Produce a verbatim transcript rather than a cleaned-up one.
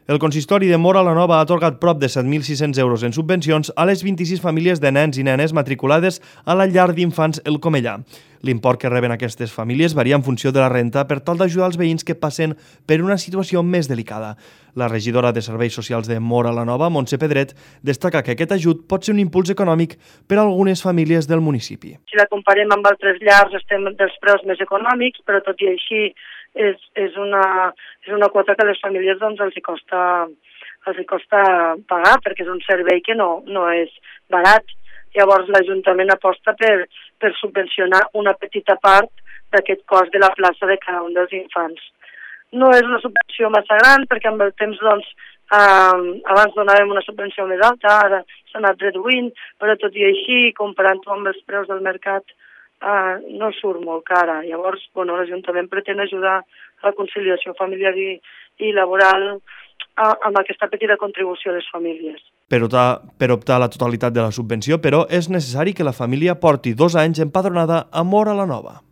El consistori de Móra la Nova ha atorgat prop de set mil sis-cents euros en subvencions a les vint-i-sis famílies de nens i nenes matriculades a la llar d'infants El Comellà. L'import que reben aquestes famílies varia en funció de la renta per tal d'ajudar els veïns que passen per una situació més delicada. La regidora de Serveis Socials de Móra la Nova, Montse Pedret, destaca que aquest ajut pot ser un impuls econòmic per a algunes famílies del municipi. Si la comparem amb altres llars, estem dels preus més econòmics, però tot i així és, és, una, és una quota que a les famílies doncs, els, hi costa, els hi costa pagar, perquè és un servei que no, no és barat. Llavors l'Ajuntament aposta per, per subvencionar una petita part d'aquest cost de la plaça de cada un dels infants. No és una subvenció massa gran, perquè amb el temps doncs, eh, abans donàvem una subvenció més alta, ara s'ha anat reduint, però tot i així, comparant-ho amb els preus del mercat, eh, no surt molt cara. Llavors, bueno, l'Ajuntament pretén ajudar a la conciliació familiar i, i laboral eh, amb aquesta petita contribució a les famílies. Per optar, per optar a la totalitat de la subvenció, però, és necessari que la família porti dos anys empadronada a Móra la Nova.